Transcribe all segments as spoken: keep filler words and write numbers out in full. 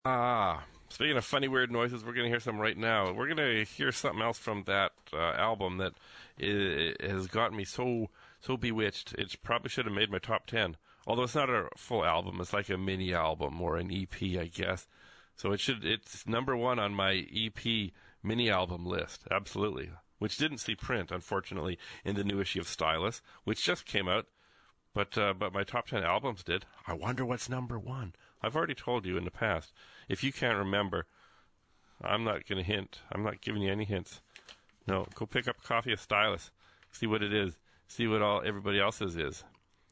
Ah, speaking of funny, weird noises, we're going to hear some right now. We're going to hear something else from that uh, album that I- has got me so so bewitched. It probably should have made my top ten. Although it's not a full album, it's like a mini album or an E P, I guess. So it should it's number one on my E P mini album list, absolutely. Which didn't see print, unfortunately, in the new issue of Stylus, which just came out. But uh, but my top ten albums did. I wonder what's number one. I've already told you in the past. If you can't remember, I'm not going to hint. I'm not giving you any hints. No, go pick up a copy of Stylus. See what it is. See what all everybody else's is.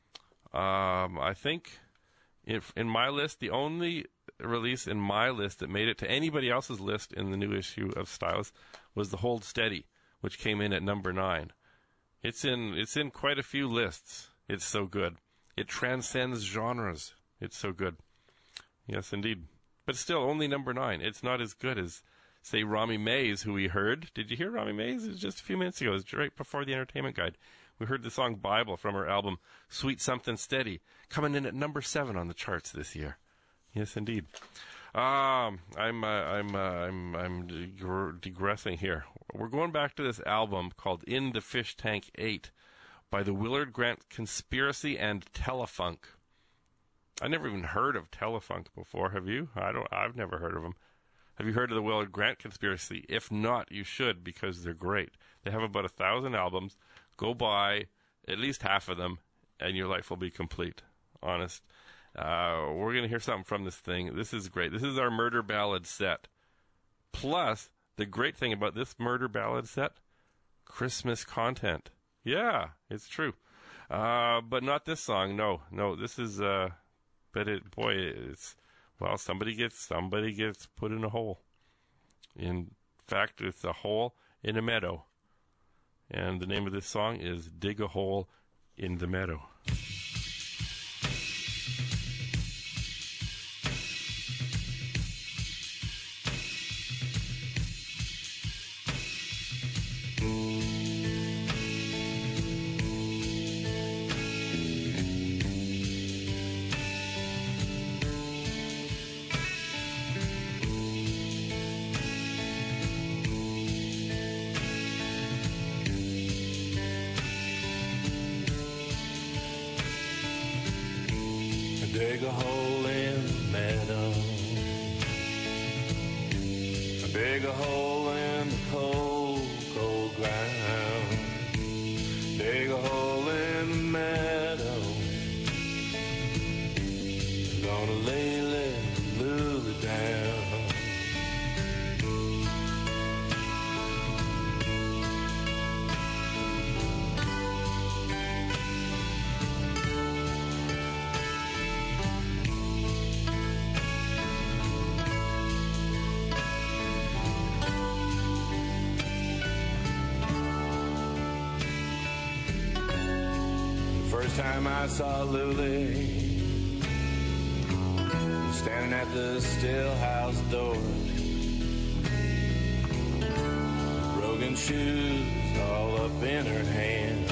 Um, I think if in my list, the only release in my list that made it to anybody else's list in the new issue of Stylus was the Hold Steady, which came in at number nine. It's in it's in quite a few lists. It's so good. It transcends genres. It's so good. Yes, indeed. But still, only number nine. It's not as good as, say, Romy Mays, who we heard. Did you hear Romy Mays? It was just a few minutes ago. It was right before the Entertainment Guide. We heard the song Bible from her album Sweet Something Steady, coming in at number seven on the charts this year. Yes, indeed. Um, I'm, uh, I'm, uh, I'm, I'm digre- digressing here. We're going back to this album called In the Fish Tank eight by the Willard Grant Conspiracy and Telefunk. I never even heard of Telefunk before. Have you? I don't. I've never heard of them. Have you heard of the Willard Grant Conspiracy? If not, you should, because they're great. They have about a thousand albums. Go buy at least half of them, and your life will be complete. Honest. Uh, we're going to hear something from this thing. This is great. This is our murder ballad set. Plus, the great thing about this murder ballad set, Christmas content. Yeah, it's true. Uh, but not this song. No, no, this is, uh, but it, boy, it's, well, somebody gets, somebody gets put in a hole. In fact, it's a hole in a meadow. And the name of this song is Dig a Hole in the Meadow. Dig a hole in the meadow. Dig a hole in the cold, cold ground. Dig a hole in the meadow. Gonna lay little Lulu down. First time I saw Lily standing at the still house door, broken shoes all up in her hand,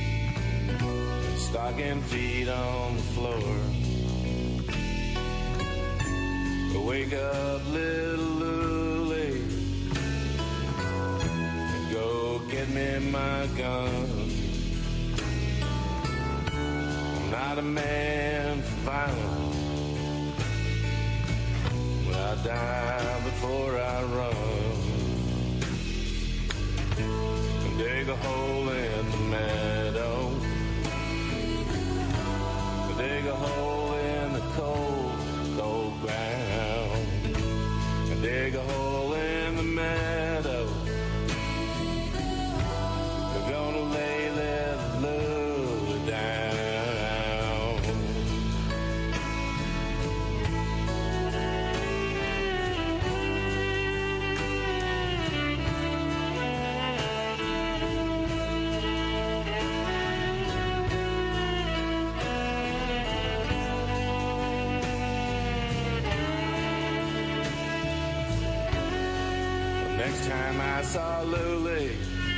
stocking feet on the floor. Wake up, little Lily, and go get me my gun. Not a man for violence, but I die before I run. Dig a hole in the meadow. Dig a hole in the cold, cold ground. Dig a hole in the meadow. We're gonna lay that lily down. Next time I saw Lily,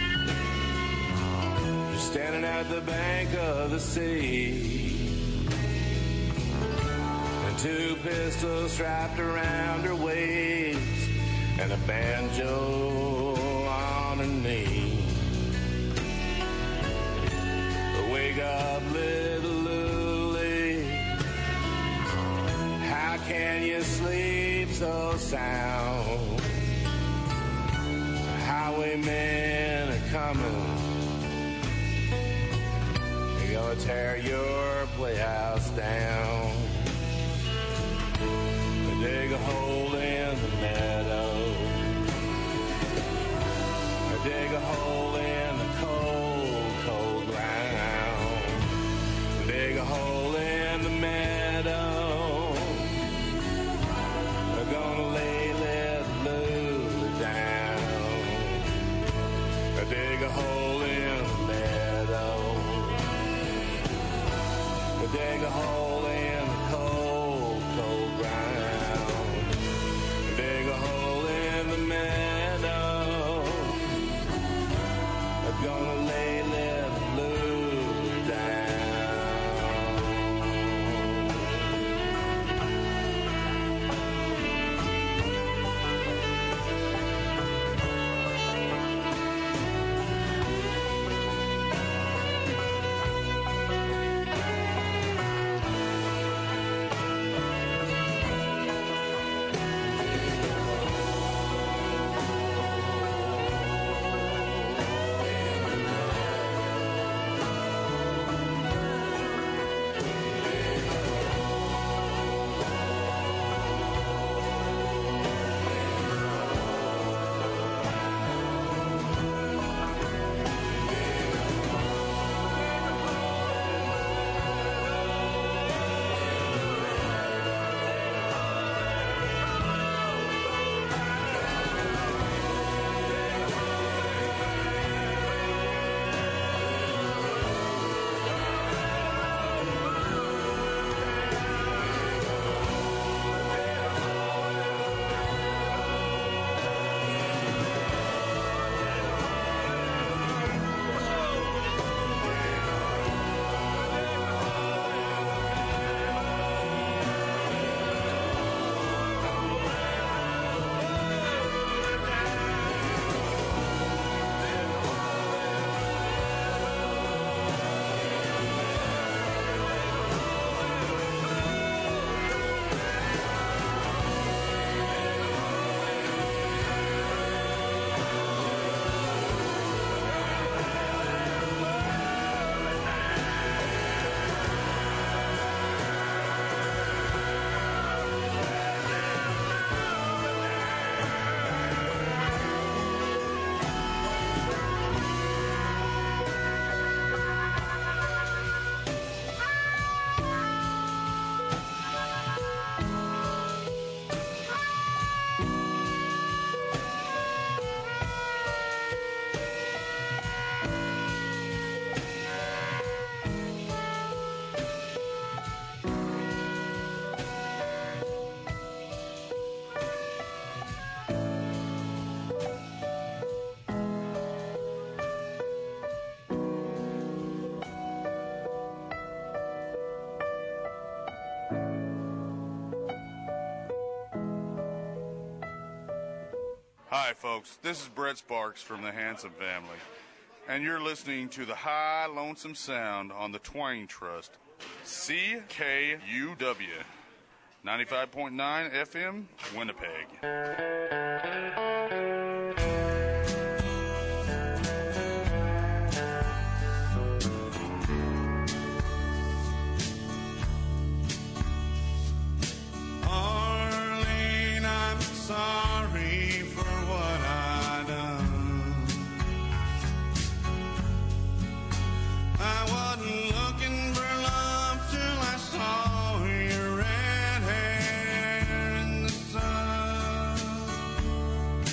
just standing at the bank of the sea, and two pistols strapped around her waist, and a banjo on her knee. Wake up, little Lily, how can you sleep so sound? Highwaymen are coming, they're gonna tear your playhouse down. They dig a hole in the meadow, they dig a hole in the cold, cold ground. They dig a hole in the meadow, they're gonna lay little Lulu down. They dig a hole in the meadow, they dig a hole in the cold, cold ground. They dig a hole in the meadow, they're gonna lay little Lulu down. Hi, folks. This is Brett Sparks from the Handsome Family, and you're listening to the High Lonesome Sound on the Twain Trust, C K U W, ninety-five point nine F M, Winnipeg. Arlene, I'm sorry for what I done. I wasn't looking for love till I saw your red hair in the sun.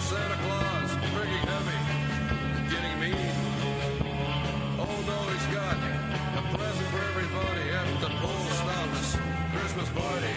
Santa Claus, freaking heavy, getting mean. Oh no, he's got a present for everybody at the post office Christmas party.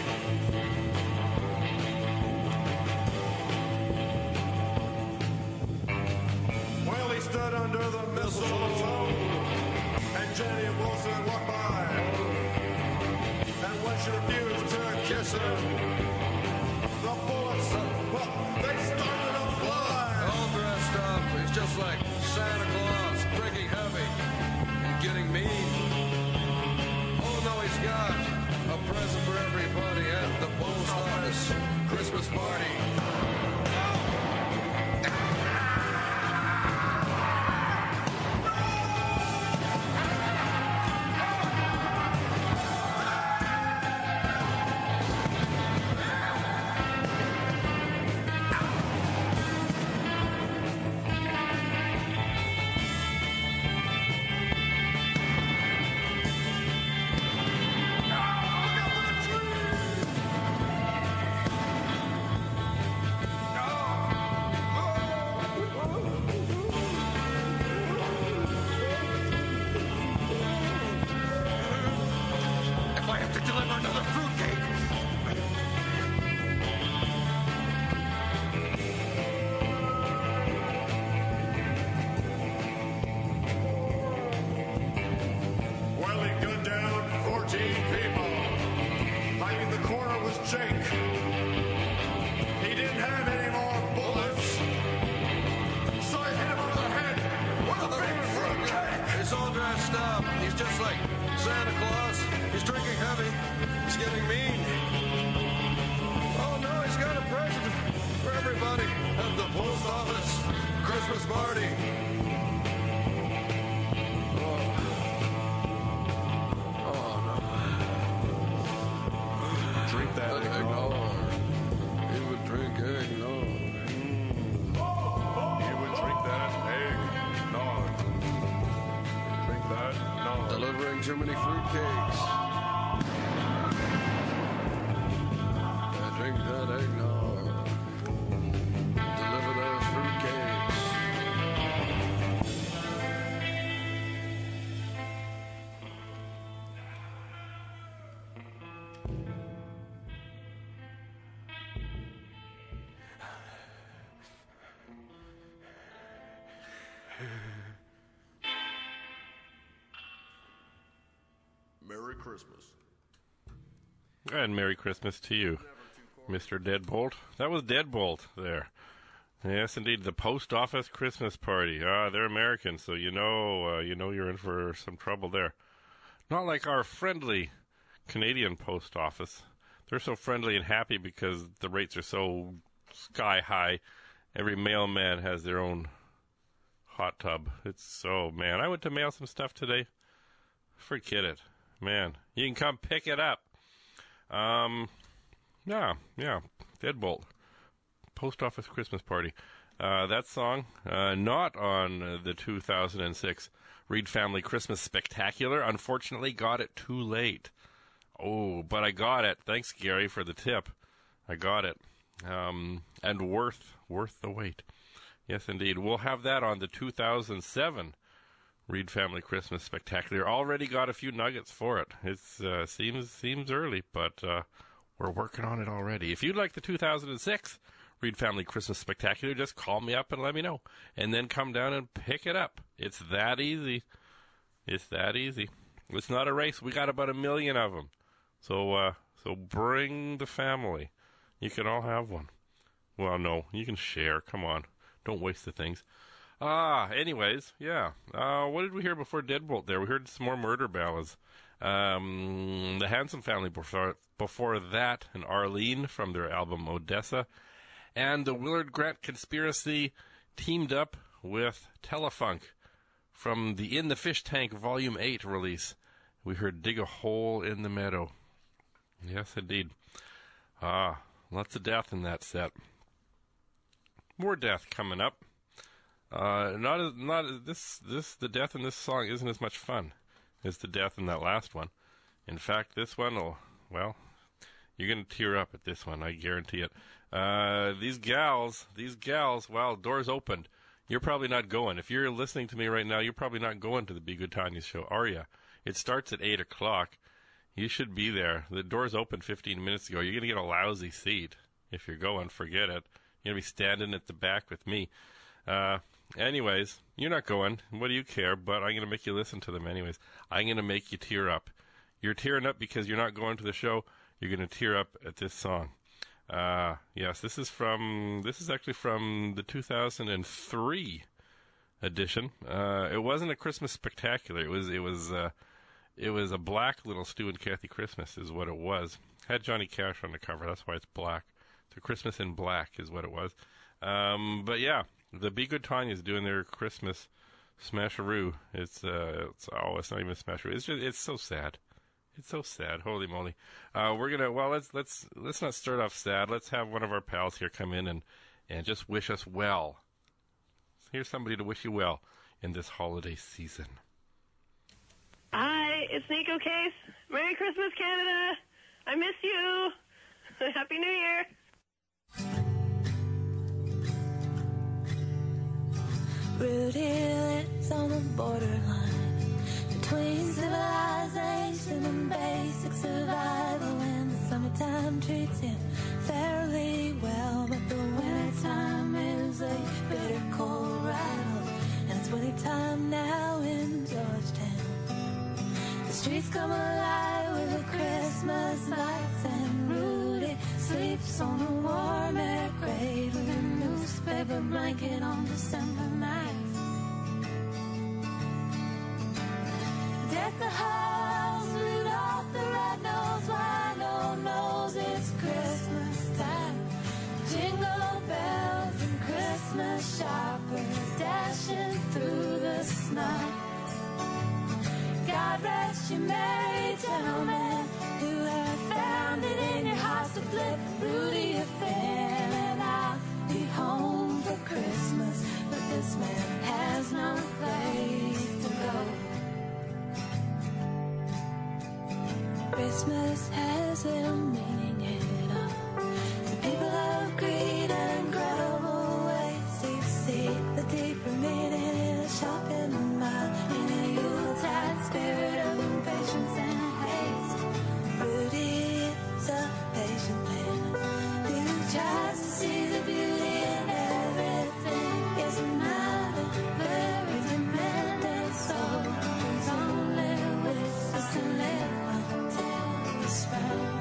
Well, he stood under the mistletoe, and Jenny Wilson walked by. And when she refused to kiss him, the bullets, well, they started to fly. All dressed up, he's just like Santa Claus, freaking heavy, and getting mean. Oh no, he's got a present for everybody at the post office Christmas party. If I have to deliver another fruitcake. Well, he gunned down fourteen people. Hiding the corner was Jake. He didn't have any more bullets. So I hit him over the head with a big fruitcake. He's all dressed up. He's just like Santa Claus. He's drinking heavy. He's getting mean. Oh no, he's got a present for everybody at the post office Christmas party. Oh, oh no. Drink that Eggnog. He would drink eggnog. You would drink that eggnog. Drink that nog. Delivering too many fruitcakes. Yeah, drink that eggnog. Deliver those fruitcakes. Merry Christmas. And Merry Christmas to you, Mister Deadbolt. That was Deadbolt there. Yes, indeed, the post office Christmas party. Ah, they're American, so you know, uh, you know you're in for some trouble there. Not like our friendly Canadian post office. They're so friendly and happy because the rates are so sky high. Every mailman has their own hot tub. It's so, man, I went to mail some stuff today. Forget it. Man, you can come pick it up. Um, yeah, yeah, Deadbolt. Post office Christmas party. Uh, that song, uh, not on uh, the two thousand six Reed Family Christmas Spectacular. Unfortunately, got it too late. Oh, but I got it. Thanks, Gary, for the tip. I got it. Um, and worth, worth the wait. Yes, indeed. We'll have that on the two thousand seven Reed Family Christmas Spectacular. Already got a few nuggets for it. It uh, seems seems early, but uh, we're working on it already. If you'd like the two thousand six Reed Family Christmas Spectacular, just call me up and let me know. And then come down and pick it up. It's that easy. It's that easy. It's not a race. We got about a million of them. So, uh, so bring the family. You can all have one. Well, no, you can share. Come on. Don't waste the things. Ah, anyways, yeah. Uh, what did we hear before Deadbolt there? We heard some more murder ballads. Um, the Handsome Family before, before that, and Arlene from their album Odessa. And the Willard Grant Conspiracy teamed up with Telefunk from the In the Fish Tank Volume eight release. We heard Dig a Hole in the Meadow. Yes, indeed. Ah, lots of death in that set. More death coming up. Uh, not as, not as, this, this, the death in this song isn't as much fun as the death in that last one. In fact, this one will, well, You're going to tear up at this one, I guarantee it. Uh, these gals, these gals, well, doors opened. You're probably not going. If you're listening to me right now, you're probably not going to the Be Good Tanya's show, are you? It starts at eight o'clock. You should be there. The doors opened fifteen minutes ago. You're going to get a lousy seat. If you're going, forget it. You're going to be standing at the back with me. Uh, anyways, you're not going. What do you care? But I'm going to make you listen to them anyways. I'm going to make you tear up. You're tearing up because you're not going to the show. You're going to tear up at this song. Uh, yes, this is from, this is actually from the two thousand three edition. Uh, it wasn't a Christmas spectacular. It was, it was, uh, it was a black little Stu and Kathy Christmas is what it was. Had Johnny Cash on the cover. That's why it's black. So Christmas in Black is what it was. Um, but yeah, the Be Good Tanya's doing their Christmas smasharoo. It's, uh, it's, oh, it's not even a smasharoo. It's just, it's so sad. It's so sad. Holy moly. Uh, we're gonna, well, let's, let's, let's not start off sad. Let's have one of our pals here come in and, and just wish us well. Here's somebody to wish you well in this holiday season. Hi, it's Nico Case. Merry Christmas, Canada. I miss you. Happy New Year. Rudy lives on the borderline between civilization and basic survival, and the summertime treats him fairly well, but the wintertime is a bitter cold rival, and it's wintertime now in Georgetown. The streets come alive with the Christmas lights, and Rudy sleeps on a warm air grave with a newspaper blanket on December nights. Deck the halls, Rudolph the red-nosed rhino knows it's Christmas time. Jingle bells and Christmas shoppers dashing through the snow. God rest you merry gentlemen who have found it in your hearts to flip Rudy a fan, and I'll be home for Christmas, but this man has no place to go. Christmas has little meaning at all. The people of greed and incredible ways to seek the deeper meaning in a shopping mall, in a Yuletide spirit of impatience and haste. Rudy is a patient man who tries to see the beauty in everything. Is not a very demanding soul whose only wish is to live until the spring.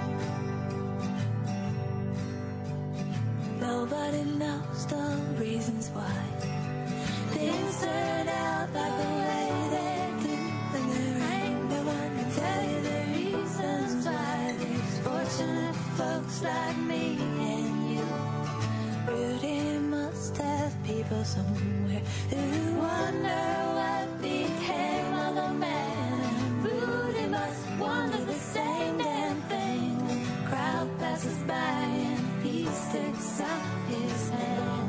Nobody knows the reasons why things turn out like the way they do, and there ain't no one to tell you the reasons why these fortunate folks like me and you. Rudy must have people somewhere who wonder what became of the man, and Rudy must wonder the same damn thing when the crowd passes by and he sticks out his hand.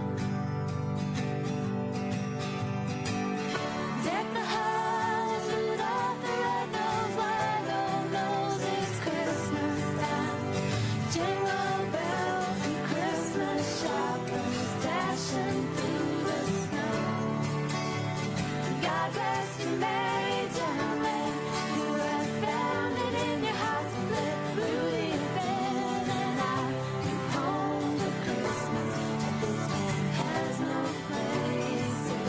Deck the halls, Rudolph the red-nosed rhino knows it's Christmas time. Jingle bells and Christmas shoppers dashing through the snow. God rest you merry gentlemen who have found it in your hearts to flip Rudy a fan, and I'll be home for Christmas, but this man has no place to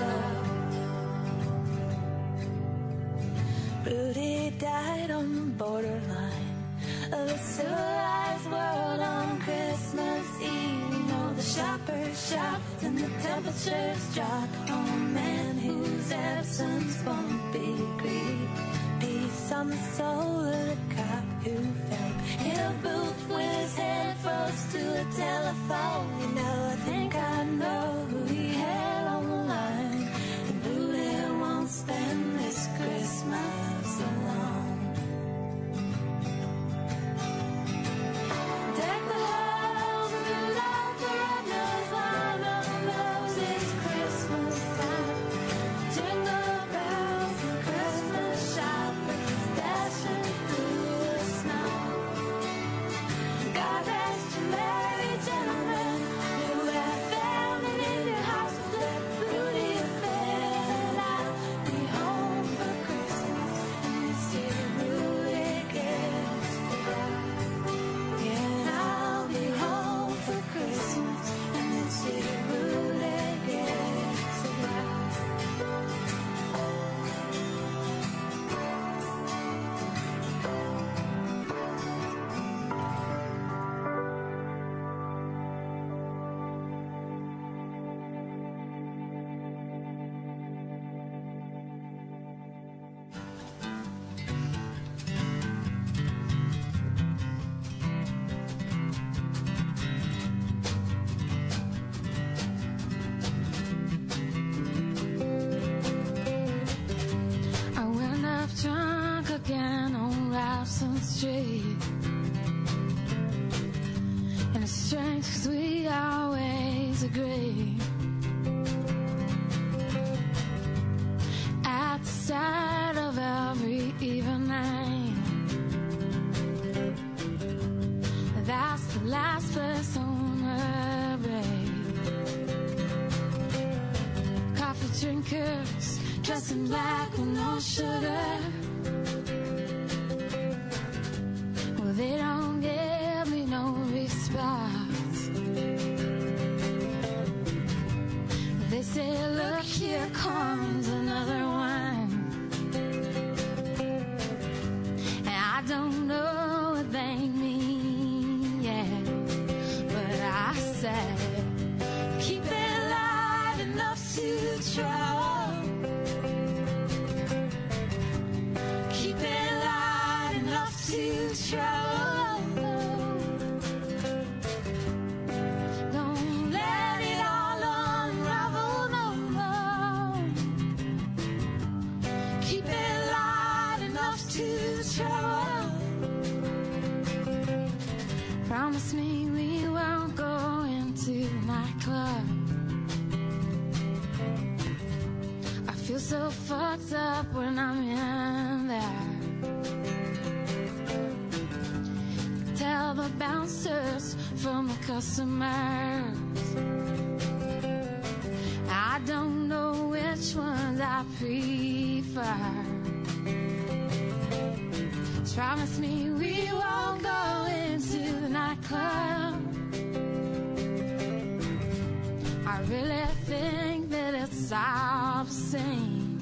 go. Rudy died on the borderline of a civilized world on Christmas Eve. You know, the shoppers shopped and the temperatures dropped on a man whose absence won't be grieved. Peace on the soul of the cop who found in a booth with his head froze to a telephone. You know, I think I know who he had on the line, and Rudy won't spend this Christmas alone. Deck the halls, Rudolph the red-nosed rhino knows it's Christmas time. Jingle bells and Christmas shoppers dashing through the snow. God last place on her grave. Coffee drinkers dressed in black with no sugar. Well, they don't give me no response. They say, look, here comes another one. And I don't know what they mean yet, but I said, keep it light enough to try. Keep it light enough to try. Don't let it all unravel, no, no. Keep it light enough to try. Promise me we won't go into the nightclub. I feel so fucked up when I'm in there. Tell the bouncers from the customers I don't know which ones I prefer. Promise me we won't go into the nightclub. I really think that it's obscene.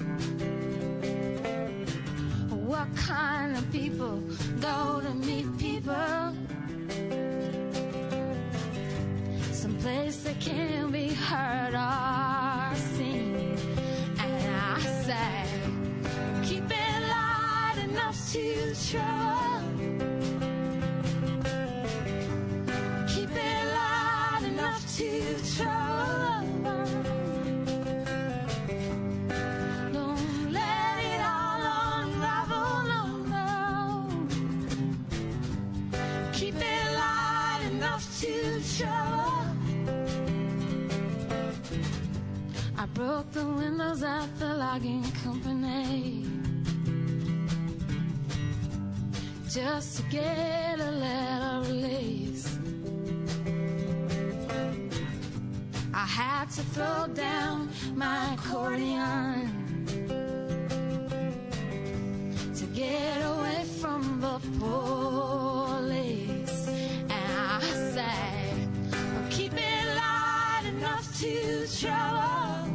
What kind of people go to meet people? Someplace that can't be heard or seen. And I say, keep it light enough to try. Keep it light enough to try. Don't let it all unravel, no, no. Keep it light enough to try. I broke the windows at the logging company just to get a little release. I had to throw down my accordion to get away from the police. And I say, well, keep it light enough to try.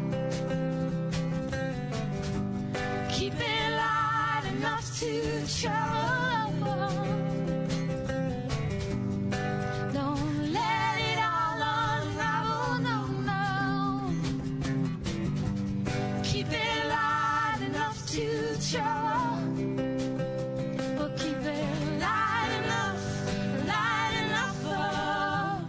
Keep it light enough to try. Don't let it all unravel, no, no. Keep it light enough to try. But keep it light enough, light enough, oh.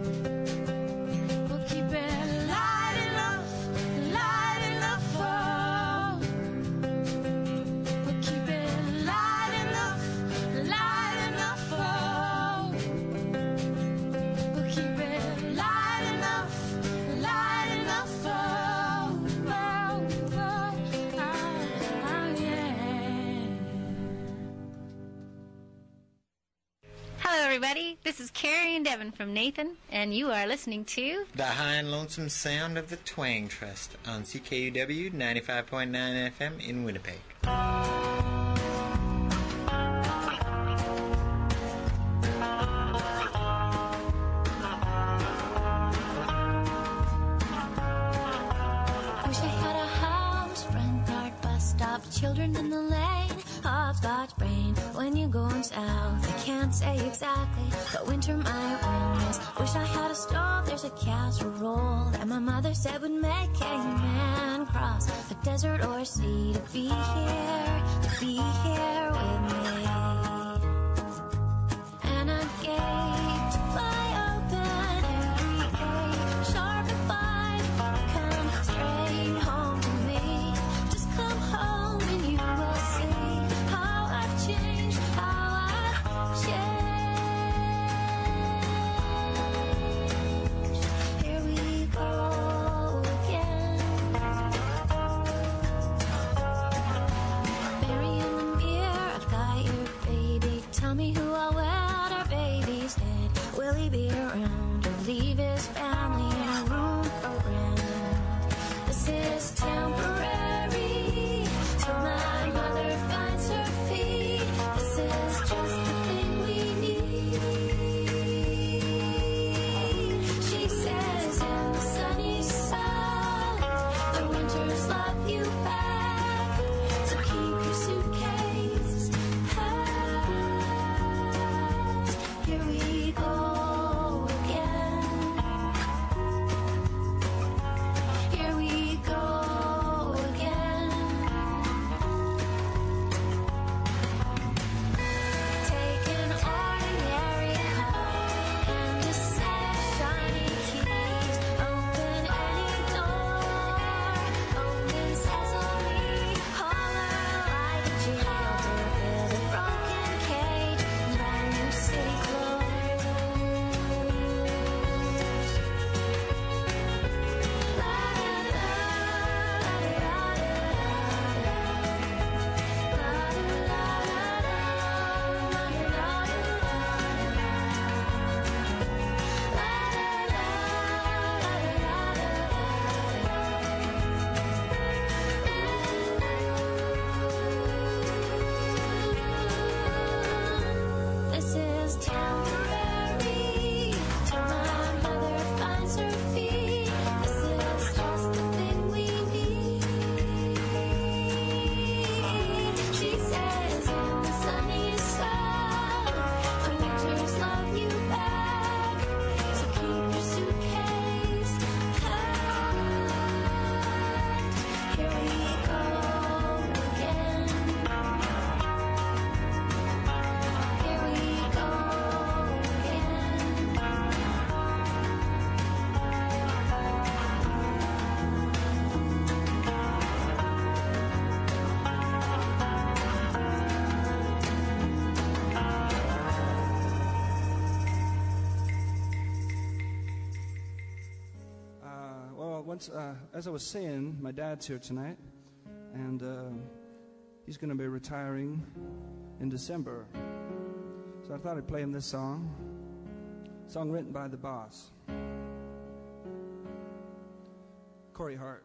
But keep it light enough, light enough, oh. But keep it light enough, light enough, oh. But keep it light enough, light enough, oh. Oh, oh, oh, oh, yeah. Hello, everybody. This is Carrie and Devin from Nathan, and you are listening to The high and lonesome sound of the Twang Trust on C K U W ninety-five point nine F M in Winnipeg. Wish I had a house, front yard, bus stop, children in the lane, hopscotch brain. When you go on south, I can't say exactly, but winter might win this. Wish I had a stove, there's a casserole that my mother said would make a man cross the desert or sea to be here, to be here with me. And a gate to fly open, every gate sharp and fine. Come straight home to me. Just come home and you will see how I've changed, how I've changed. Here we go again. Burying the mirror, I've got you around, leave his family in a room for rent. This is temporary, till my mother finds her feet. This is just the thing we need. She says in the sunny side, the winters love you back, so keep your suitcase packed. Here we go again. Here we go again. Take an ordinary cup and a set of shiny keys. Open any door, open sesame. Holler like a jailbird with a broken cage, brand new city clothes. La la la la la This is temporary, till my mother finds her feet. This is just the thing we need. She says in the sunny side, the winters love you back, so keep your suitcase packed. Here we go again. Here we go again. Uh, well, once, uh, as I was saying, my dad's here tonight, and uh, he's going to be retiring in December. So I thought I'd play him this song, song written by the boss, Corey Hart.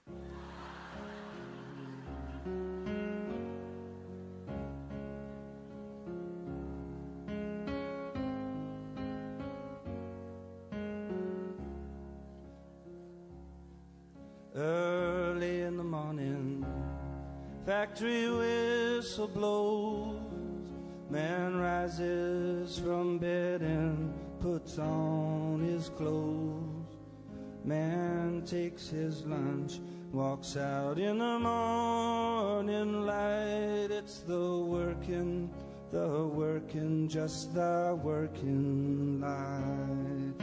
Early in the morning, factory whistle blows. Man rises from bed and puts on his clothes. Man takes his lunch, walks out in the morning light. It's the working, the working, just the working light.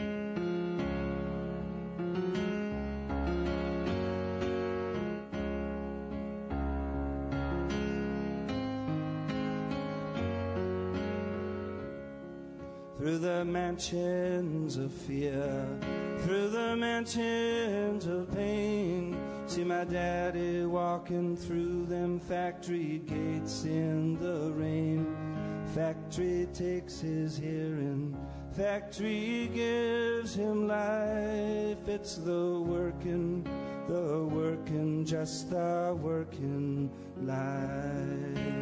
Through the mansions of fear, through the mansions of pain, see my daddy walking through them factory gates in the rain. Factory takes his hearing, factory gives him life. It's the working, the working, just the working life.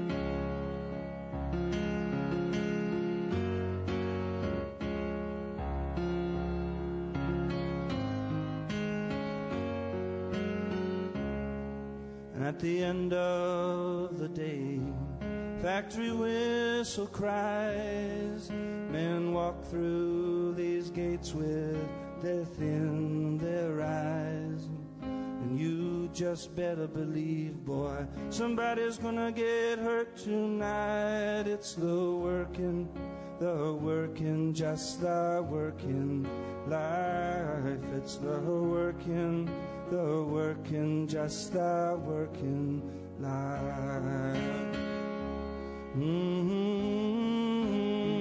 At the end of the day, factory whistle cries. Men walk through these gates with death in their eyes. And you just better believe, boy, somebody's gonna get hurt tonight. It's the working, the working, just the working life. It's the working, the working, just the working life. Mm-hmm.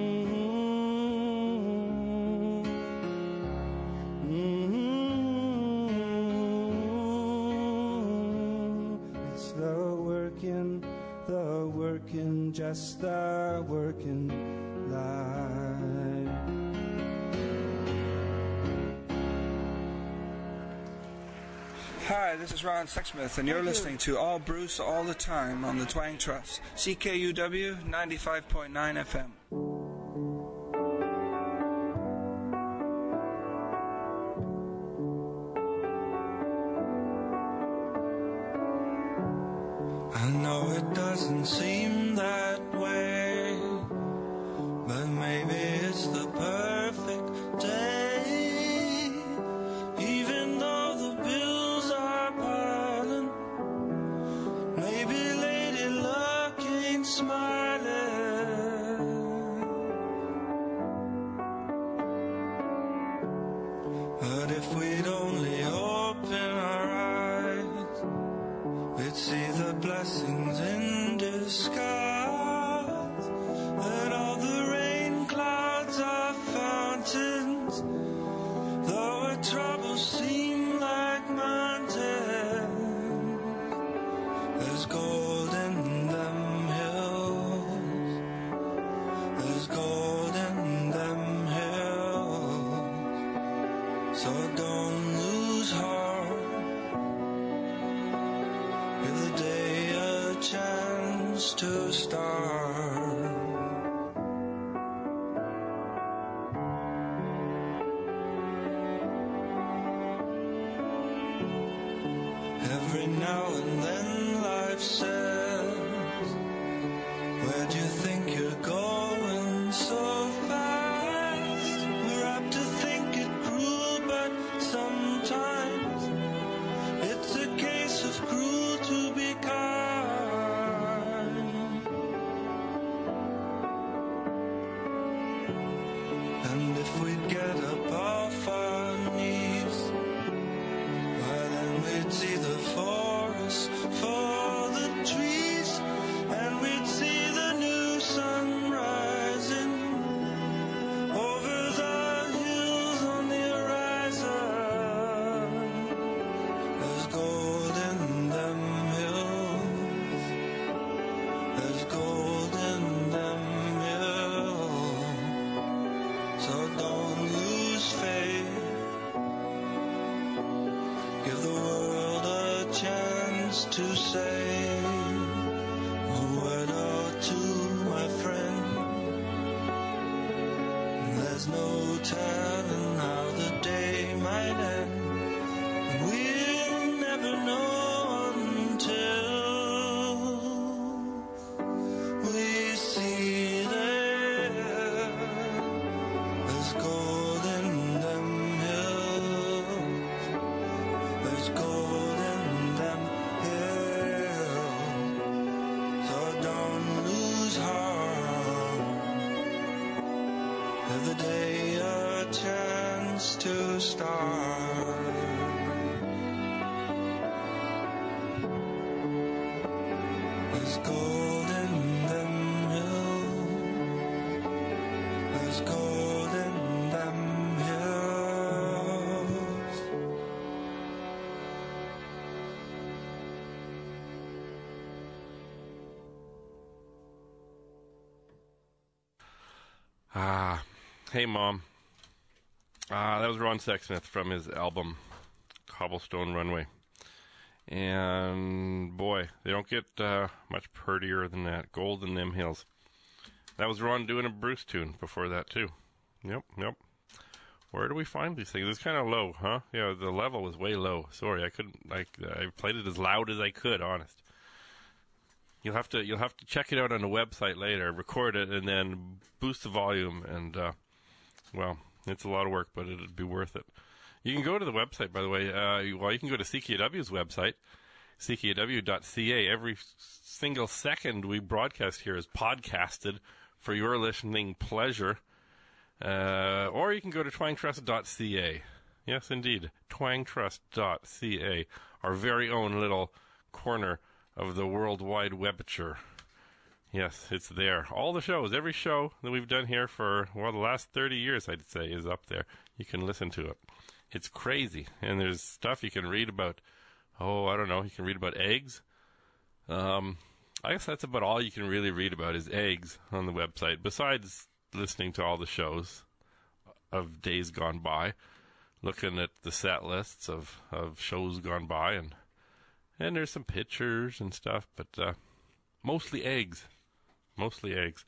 Mm-hmm. It's the working, the working, just the working life. Hi, this is Ron Sexsmith, and you're listening to All Bruce All the Time on the Twang Trust, C K U W ninety-five point nine F M. I know it doesn't seem that way, but maybe it's the perfect day. Even though the bills are piling, maybe Lady Luck ain't smiling. But if we'd only open our eyes, we'd see the blessings in disguise. That all the rain clouds are fountains, though our troubles seem like mountains. There's gold in them hills, there's gold in them hills. So don't lose heart, give the day a chance to start. Every now and then life says, where'd you think you're going so fast? We're apt to think it cruel, but sometimes it's a case of cruel to be kind. And if we get up off our knees, why then we'd see the forest for the trees, and we'd see the new sun rising over the hills on the horizon. There's gold in them hills, there's gold in them hills. So don't lose faith, give the world a chance to say a word or two, my friend. There's no telling how the day might end, and we'll never know until we see there. There's gold in them hills, there's gold in them hills. So don't lose heart, give the day a chance to start. There's gold in them hills, there's gold in them hills. Ah, hey Mom. Ah, that was Ron Sexsmith from his album Cobblestone Runway. And boy, they don't get uh, much prettier than that. Gold in them hills. That was Ron doing a Bruce tune before that too. Yep, yep. Where do we find these things? It's kind of low, huh? Yeah, the level was way low. Sorry, I couldn't. I I played it as loud as I could. Honest. You'll have to you'll have to check it out on the website later, record it, and then boost the volume. And uh, well, it's a lot of work, but it'd be worth it. You can go to the website, by the way. Uh, well, you can go to C K W's website, C K W dot C A. Every single second we broadcast here is podcasted for your listening pleasure. Uh, or you can go to twang trust dot C A. Yes, indeed, twang trust dot C A, our very own little corner of the World Wide Webature. Yes, it's there. All the shows, every show that we've done here for, well, the last thirty years, I'd say, is up there. You can listen to it. It's crazy. And there's stuff you can read about, oh, I don't know, you can read about eggs. Um, I guess that's about all you can really read about is eggs on the website, besides listening to all the shows of days gone by, looking at the set lists of, of shows gone by, and and there's some pictures and stuff, but uh, mostly eggs. Mostly eggs.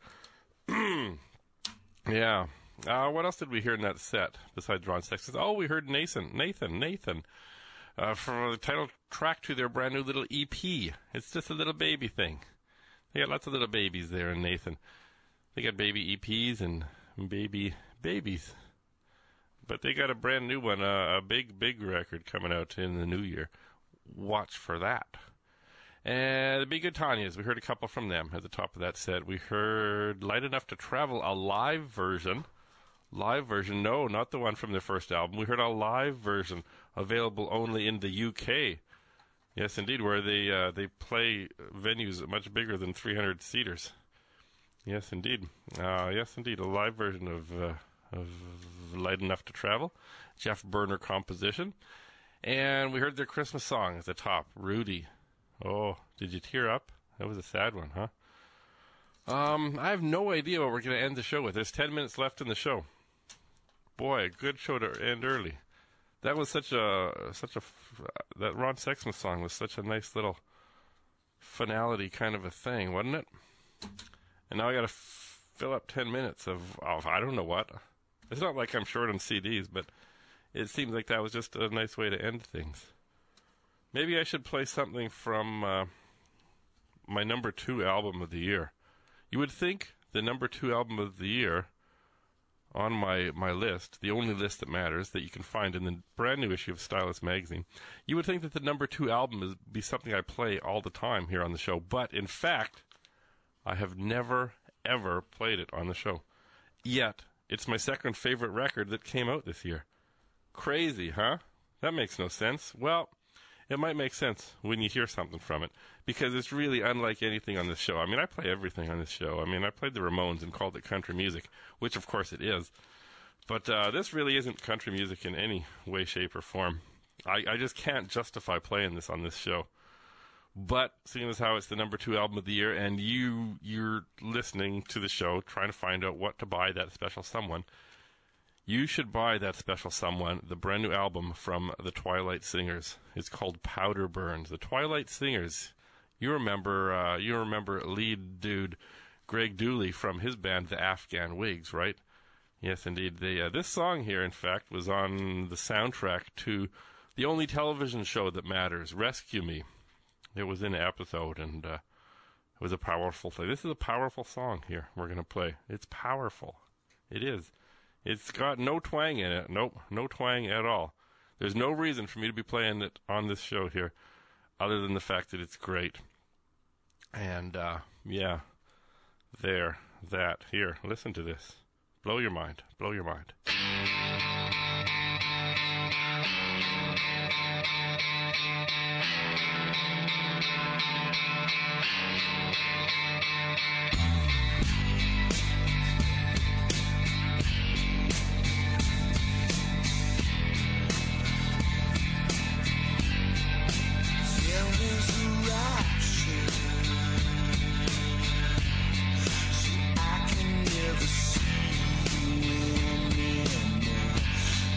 Yeah. Uh, what else did we hear in that set besides Ron Sexton? Oh, we heard Nathan. Nathan. Nathan. Uh, from the title track to their brand new little E P. It's just a little baby thing. They got lots of little babies there in Nathan. They got baby E Ps and baby babies. But they got a brand new one, uh, a big, big record coming out in the new year. Watch for that. And the Be Good Tanyas, we heard a couple from them at the top of that set. We heard Light Enough to Travel, a live version. Live version, no, not the one from their first album. We heard a live version available only in the U K. Yes, indeed, where they uh, they play venues much bigger than three hundred seaters. Yes, indeed. Uh, yes, indeed, a live version of, uh, of Light Enough to Travel. Jeff Berner composition. And we heard their Christmas song at the top, Rudy. Oh, did you tear up? That was a sad one, huh? Um, I have no idea what we're going to end the show with. There's ten minutes left in the show. Boy, a good show to end early. That was such a, such a, that Ron Sexsmith song was such a nice little finality kind of a thing, wasn't it? And now I got to f- fill up ten minutes of, of, I don't know what. It's not like I'm short on C Ds, but it seems like that was just a nice way to end things. Maybe I should play something from uh, my number two album of the year. You would think the number two album of the year on my, my list, the only list that matters, that you can find in the brand new issue of Stylus magazine, you would think that the number two album would be something I play all the time here on the show. But, in fact, I have never, ever played it on the show. Yet, it's my second favorite record that came out this year. Crazy, huh? That makes no sense. Well, it might make sense when you hear something from it, because it's really unlike anything on this show. I mean, I play everything on this show. I mean, I played the Ramones and called it country music, which of course it is. But uh, this really isn't country music in any way, shape, or form. I, I just can't justify playing this on this show. But seeing as how it's the number two album of the year, and you, you're listening to the show, trying to find out what to buy that special someone, you should buy that special someone, the brand new album from the Twilight Singers. It's called Powder Burns. The Twilight Singers, you remember uh, you remember lead dude Greg Dooley from his band, the Afghan Wigs, right? Yes, indeed. They, uh, this song here, in fact, was on the soundtrack to the only television show that matters, Rescue Me. It was in an episode, and uh, it was a powerful thing. This is a powerful song here we're going to play. It's powerful. It is. It's got no twang in it. Nope, no twang at all. There's no reason for me to be playing it on this show here other than the fact that it's great. And, uh, yeah, there, that. Here, listen to this. Blow your mind. Blow your mind. I can never see you in me anymore.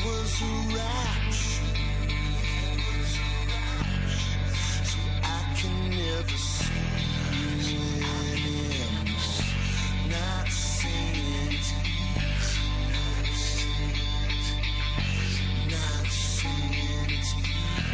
was a rapture, so I can never see it anymore. Not saying it's easy, not saying it's easy.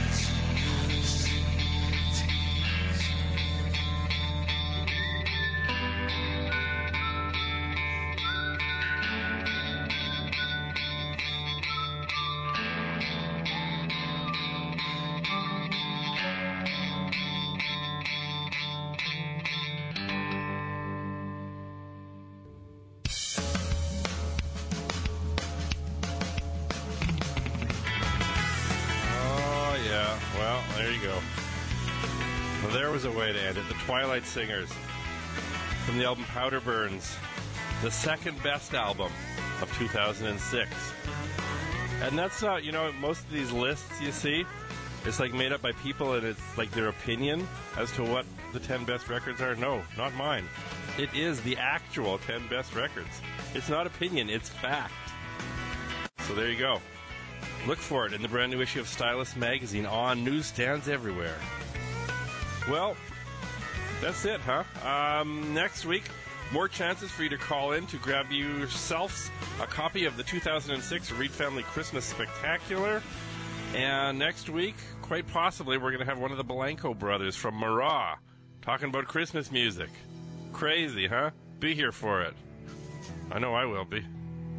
There you go. Well, there was a way to end it. The Twilight Singers from the album Powder Burns, the second best album of two thousand six. And that's not, you know, most of these lists you see, it's like made up by people and it's like their opinion as to what the ten best records are. No, not mine. It is the actual ten best records. It's not opinion, it's fact. So there you go. Look for it in the brand new issue of Stylus magazine on newsstands everywhere. Well, that's it, huh? Um, next week, more chances for you to call in to grab yourselves a copy of the two thousand six Reed Family Christmas Spectacular. And next week, quite possibly, we're going to have one of the Blanco brothers from Marat talking about Christmas music. Crazy, huh? Be here for it. I know I will be.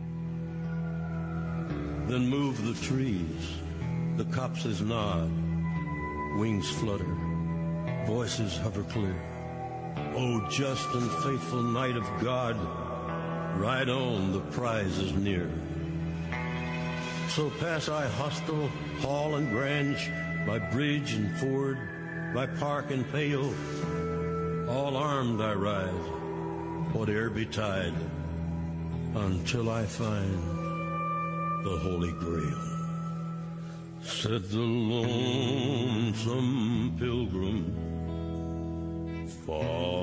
Then move the trees, the copses nod, wings flutter, voices hover clear. O just and faithful night of God, ride on, the prize is near. So pass I hostel, hall and grange, by bridge and ford, by park and pale. All armed I ride, whate'er betide, until I find the Holy Grail. Said the lonesome pilgrim, far